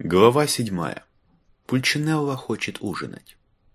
Глава 7. Пульчинелло хочет ужинать.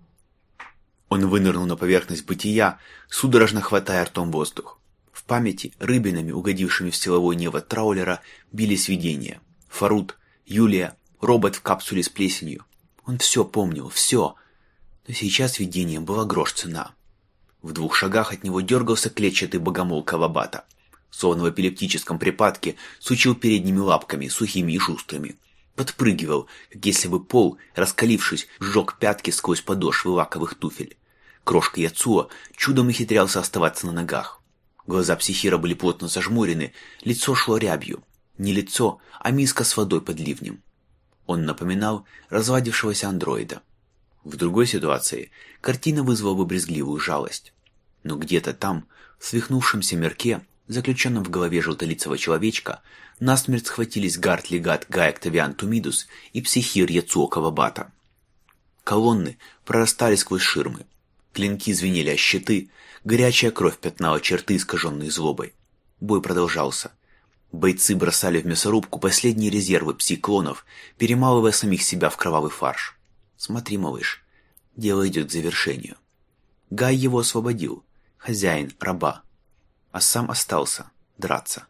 Он вынырнул на поверхность бытия, судорожно хватая ртом воздух. В памяти рыбинами, угодившими в силовой невод траулера, бились видения. Фарут, Юлия, робот в капсуле с плесенью. Он все помнил, все. Но сейчас видением была грош цена. В 2 шагах от него дергался клетчатый богомол Кавабата. Словно в эпилептическом припадке сучил передними лапками, сухими и шустрыми. Подпрыгивал, как если бы пол, раскалившись, сжег пятки сквозь подошвы лаковых туфель. Крошка Яцуо чудом ухитрялся оставаться на ногах. Глаза психира были плотно зажмурены, лицо шло рябью. Не лицо, а миска с водой под ливнем. Он напоминал разладившегося андроида. В другой ситуации картина вызвала бы брезгливую жалость. Но где-то там, в свихнувшемся мирке, заключенном в голове желтолицего человечка, насмерть схватились Гарт-легат Гай Октавиан Тумидус и психир Яцуо Кавабата. Колонны прорастали сквозь ширмы. Клинки звенели о щиты, горячая кровь пятнала черты, искаженные злобой. Бой продолжался. Бойцы бросали в мясорубку последние резервы пси-клонов, перемалывая самих себя в кровавый фарш. Смотри, малыш, дело идет к завершению. Гай его освободил, хозяин раба, а сам остался драться.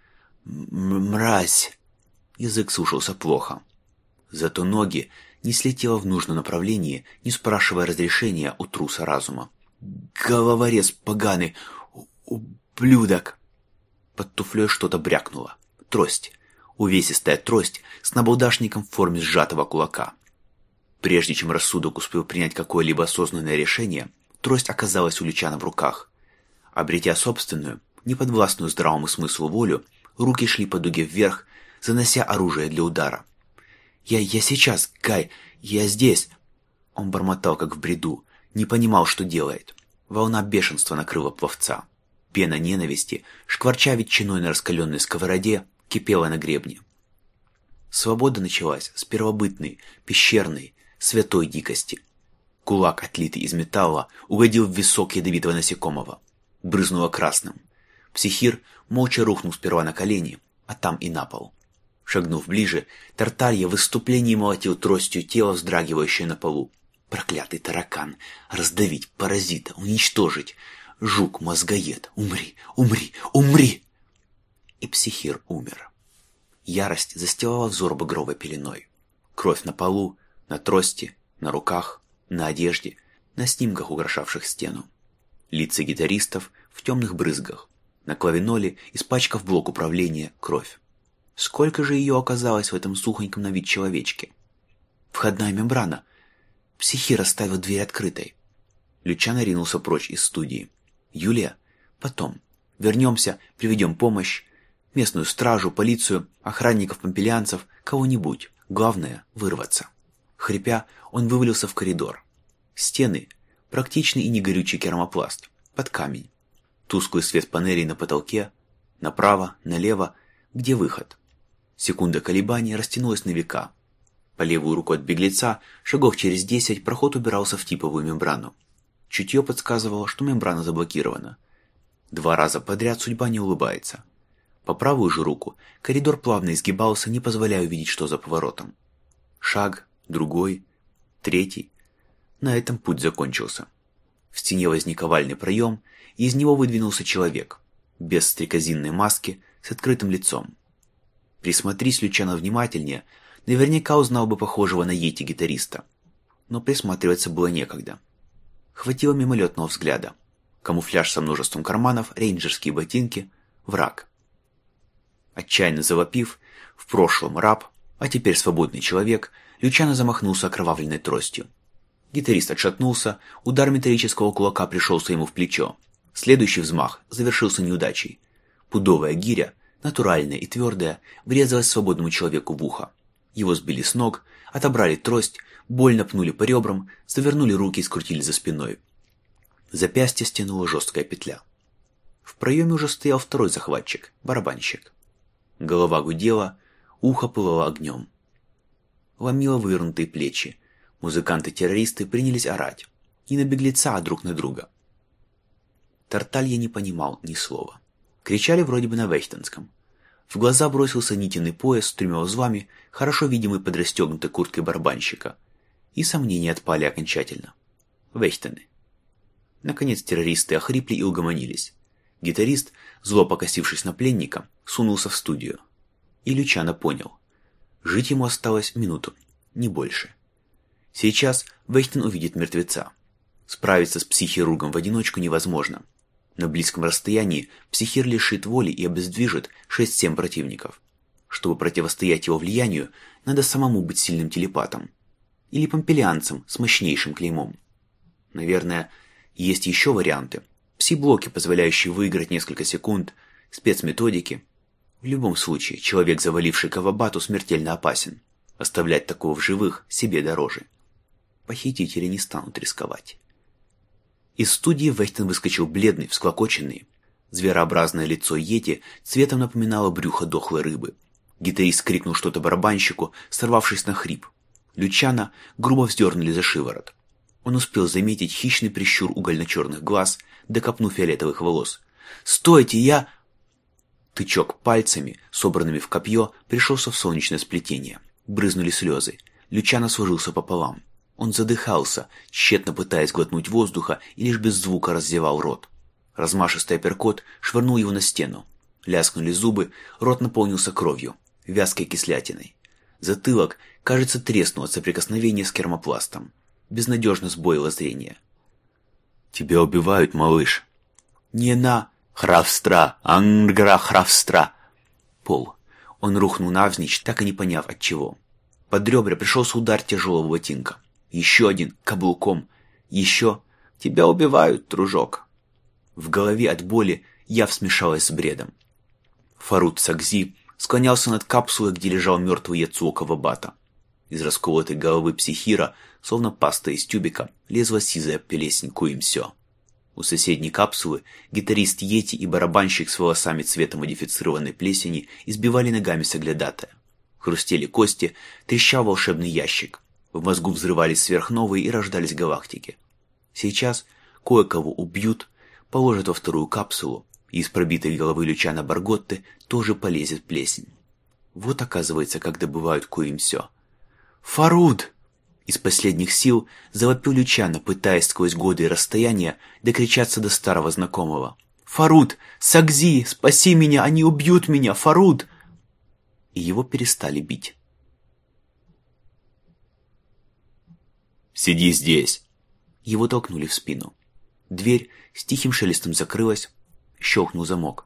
«Мразь!» Язык слушался плохо. Зато ноги не слетело в нужном направлении, не спрашивая разрешения у труса разума. «Головорез поганый! Ублюдок!» Под туфлей что-то брякнуло. Трость. Увесистая трость с набалдашником в форме сжатого кулака. Прежде чем рассудок успел принять какое-либо осознанное решение, трость оказалась у Лючана в руках. Обретя собственную, неподвластную здравому смыслу волю, руки шли по дуге вверх, занося оружие для удара. «Я сейчас, Гай, я здесь!» Он бормотал, как в бреду, не понимал, что делает. Волна бешенства накрыла пловца. Пена ненависти, шкварча ветчиной на раскаленной сковороде, кипела на гребне. Свобода началась с первобытной, пещерной, святой дикости. Кулак, отлитый из металла, угодил в висок ядовитого насекомого. Брызнуло красным. Психир молча рухнул сперва на колени, а там и на пол. Шагнув ближе, Тарталья в выступлении молотил тростью тело, вздрагивающее на полу. Проклятый таракан! Раздавить, паразита, уничтожить! Жук-мозгоед! Умри! Умри! Умри! И психир умер. Ярость застилала взор багровой пеленой. Кровь на полу, на трости, на руках, на одежде, на снимках, украшавших стену. Лица гитаристов в темных брызгах. На клавиноле, испачкав блок управления, кровь. Сколько же ее оказалось в этом сухоньком на вид человечке? Входная мембрана. Психир оставил дверь открытой. Лючано ринулся прочь из студии. Юлия? Потом. Вернемся, приведем помощь. Местную стражу, полицию, охранников-помпелианцев, кого-нибудь. Главное — вырваться. Хрипя, он вывалился в коридор. Стены — практичный и негорючий керамопласт. Под камень. Тусклый свет панелей на потолке. Направо, налево. Где выход? Секунда колебаний растянулась на века. По левую руку от беглеца, шагов через 10, проход убирался в типовую мембрану. Чутье подсказывало, что мембрана заблокирована. 2 раза подряд судьба не улыбается. По правую же руку коридор плавно изгибался, не позволяя увидеть, что за поворотом. Шаг, другой, 3. На этом путь закончился. В стене возник овальный проем, и из него выдвинулся человек, без стрекозинной маски, с открытым лицом. Присмотрись Лючано внимательнее, наверняка узнал бы похожего на йети гитариста. Но присматриваться было некогда. Хватило мимолетного взгляда. Камуфляж со множеством карманов, рейнджерские ботинки, враг. Отчаянно завопив, в прошлом раб, а теперь свободный человек, Лючано замахнулся окровавленной тростью. Гитарист отшатнулся, удар металлического кулака пришелся ему в плечо. Следующий взмах завершился неудачей. Пудовая гиря, натуральная и твердая, врезалась свободному человеку в ухо. Его сбили с ног, отобрали трость, больно пнули по ребрам, завернули руки и скрутили за спиной. Запястье стянула жесткая петля. В проеме уже стоял второй захватчик, барабанщик. Голова гудела, ухо пылало огнем. Ломило вывернутые плечи. Музыканты-террористы принялись орать. Не на беглеца, а друг на друга. Тарталья не понимал ни слова. Кричали вроде бы на вехтенском. В глаза бросился нитиный пояс с 3 узлами, хорошо видимый под расстегнутой курткой барабанщика. И сомнения отпали окончательно. Вейхтены. Наконец террористы охрипли и угомонились. Гитарист, зло покосившись на пленника, сунулся в студию. И Лючано понял. Жить ему осталось минуту, не больше. Сейчас Вейхтен увидит мертвеца. Справиться с психирургом в одиночку невозможно. На близком расстоянии психир лишит воли и обездвижит 6-7 противников. Чтобы противостоять его влиянию, надо самому быть сильным телепатом. Или помпелианцем с мощнейшим клеймом. Наверное, есть еще варианты. Пси-блоки, позволяющие выиграть несколько секунд, спецметодики. В любом случае, человек, заваливший Кавабату, смертельно опасен. Оставлять такого в живых себе дороже. Похитители не станут рисковать. Из студии Вейхтен выскочил бледный, всклокоченный. Зверообразное лицо Йети цветом напоминало брюхо дохлой рыбы. Гитарист крикнул что-то барабанщику, сорвавшись на хрип. Лючано грубо вздернули за шиворот. Он успел заметить хищный прищур угольно-черных глаз до копну фиолетовых волос. «Стойте, я...» Тычок пальцами, собранными в копье, пришелся в солнечное сплетение. Брызнули слезы. Лючано сложился пополам. Он задыхался, тщетно пытаясь глотнуть воздуха, и лишь без звука раздевал рот. Размашистый апперкот швырнул его на стену. Лязгнули зубы, рот наполнился кровью, вязкой кислятиной. Затылок, кажется, треснул от соприкосновения с кермопластом. Безнадежно сбоило зрение. «Тебя убивают, малыш!» «Не на...» «Хравстра! Ангра хравстра!» Пол. Он рухнул навзничь, так и не поняв от чего. Под ребра пришелся удар тяжелого ботинка. Еще один, каблуком. Еще. «Тебя убивают, дружок!» В голове от боли яв смешалась с бредом. Фарут Сагзи склонялся над капсулой, где лежал мертвый Яцуо Кавабата. Из расколотой головы психира, словно паста из тюбика, лезла сизая плесень Куимсё. У соседней капсулы гитарист Йети и барабанщик с волосами цвета модифицированной плесени избивали ногами соглядатая. Хрустели кости, трещал волшебный ящик. В мозгу взрывались сверхновые и рождались галактики. Сейчас кое-кого убьют, положат во вторую капсулу, и из пробитой головы Лючано Барготты тоже полезет плесень. Вот, оказывается, как добывают Куимсё. «Фаруд!» Из последних сил завопил Лючано, пытаясь сквозь годы и расстояния докричаться до старого знакомого. «Фаруд! Сагзи! Спаси меня! Они убьют меня! Фаруд!» И его перестали бить. «Сиди здесь!» Его толкнули в спину. Дверь с тихим шелестом закрылась, щелкнул замок.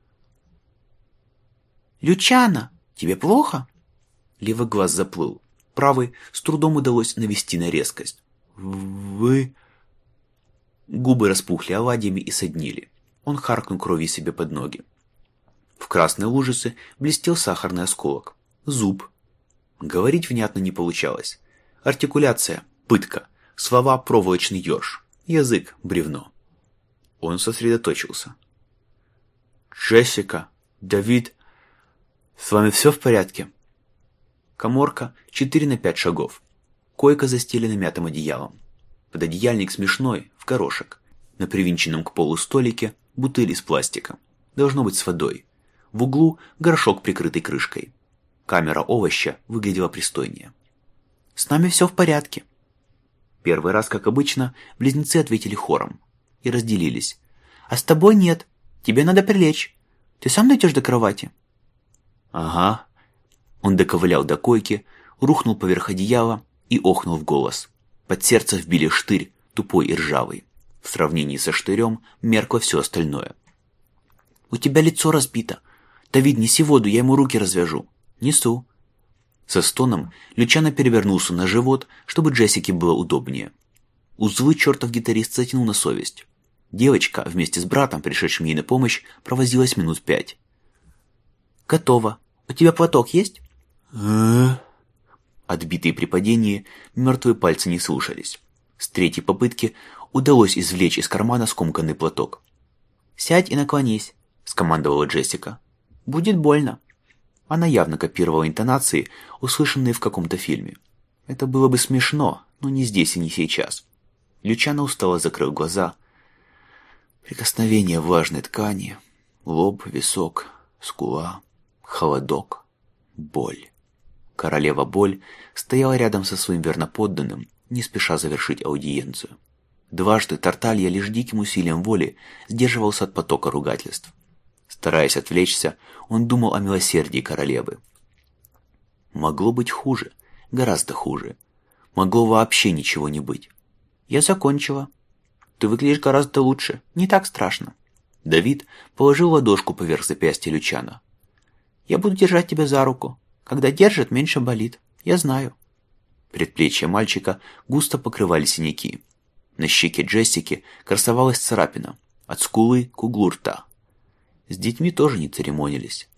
«Лючано, тебе плохо?» Левый глаз заплыл. Правый с трудом удалось навести на резкость. «Вы...» Губы распухли оладьями и соднили. Он харкнул кровью себе под ноги. В красной лужице блестел сахарный осколок. Зуб. Говорить внятно не получалось. Артикуляция — пытка. Слова — проволочный ёрш. Язык — бревно. Он сосредоточился. «Джессика, Давид, с вами все в порядке?» Каморка 4 на 5 шагов. Койка застелена мятым одеялом. Пододеяльник смешной, в горошек. На привинченном к полу столике бутыль из пластика. Должно быть с водой. В углу горшок, прикрытый крышкой. Камера овоща выглядела пристойнее. «С нами все в порядке». Первый раз, как обычно, близнецы ответили хором. И разделились. «А с тобой нет. Тебе надо прилечь. Ты сам дойдешь до кровати?» «Ага». Он доковылял до койки, рухнул поверх одеяла и охнул в голос. Под сердце вбили штырь, тупой и ржавый. В сравнении со штырем меркло все остальное. «У тебя лицо разбито. Давид, неси воду, я ему руки развяжу». «Несу». Со стоном Лючано перевернулся на живот, чтобы Джессике было удобнее. Узлы чертов гитарист затянул на совесть. Девочка, вместе с братом, пришедшим ей на помощь, провозилась минут 5. «Готово. У тебя платок есть?» Отбитые при падении, мертвые пальцы не слушались. С третьей попытки удалось извлечь из кармана скомканный платок. «Сядь и наклонись», — скомандовала Джессика. «Будет больно». Она явно копировала интонации, услышанные в каком-то фильме. Это было бы смешно, но не здесь и не сейчас. Лючано устало закрыл глаза. Прикосновение влажной ткани, лоб, висок, скула, холодок, боль. Королева Боль стояла рядом со своим верноподданным, не спеша завершить аудиенцию. Дважды Тарталья лишь диким усилием воли сдерживался от потока ругательств. Стараясь отвлечься, он думал о милосердии королевы. Могло быть хуже, гораздо хуже. Могло вообще ничего не быть. «Я закончила. Ты выглядишь гораздо лучше, не так страшно». Давид положил ладошку поверх запястья Лючана. «Я буду держать тебя за руку. Когда держит, меньше болит. Я знаю». Предплечья мальчика густо покрывали синяки. На щеке Джессики красовалась царапина от скулы к углу рта. С детьми тоже не церемонились.